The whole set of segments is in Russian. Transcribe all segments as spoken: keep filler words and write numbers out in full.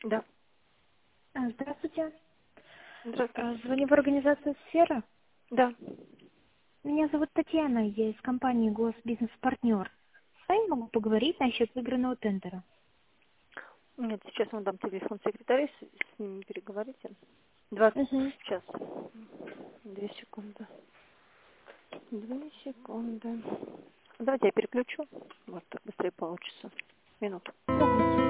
Да. А, Здравствуйте. Здравствуйте. А, Звоню в организацию «Сфера». Да. Меня зовут Татьяна, я из компании «Госбизнес-партнер». С вами могу поговорить насчет выигранного тендера. Нет, сейчас вам дам телефон секретаря, с, с ними переговорите. Два. Угу. Сейчас. Две секунды. Две секунды. Давайте я переключу. Может, так быстрее получится. Минуту. Давайте.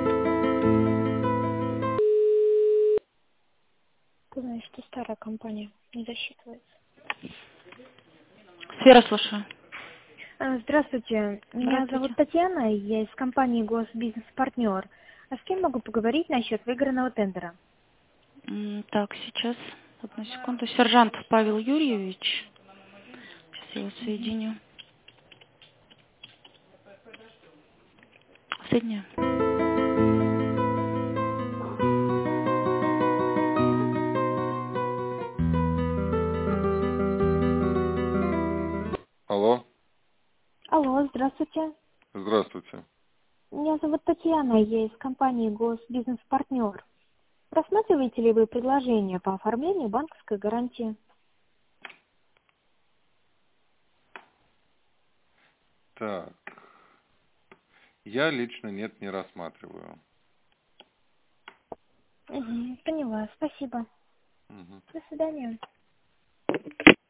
Ты знаешь, что старая компания не засчитывается. Сфера, слушаю. А, Здравствуйте, меня зовут Здравствуйте. Татьяна, я из компании «Госбизнес-партнер». А с кем могу поговорить насчет выигранного тендера? М, Так, сейчас, одну секунду. Сержант Павел Юрьевич. Сейчас я его Мгм. соединю. Соединяю. Алло, Алло, здравствуйте. здравствуйте. Меня зовут Татьяна, я из компании «Госбизнес-партнер». Рассматриваете ли вы предложение по оформлению банковской гарантии? Так, я лично нет, не рассматриваю. Угу, поняла, спасибо. Мгм. До свидания.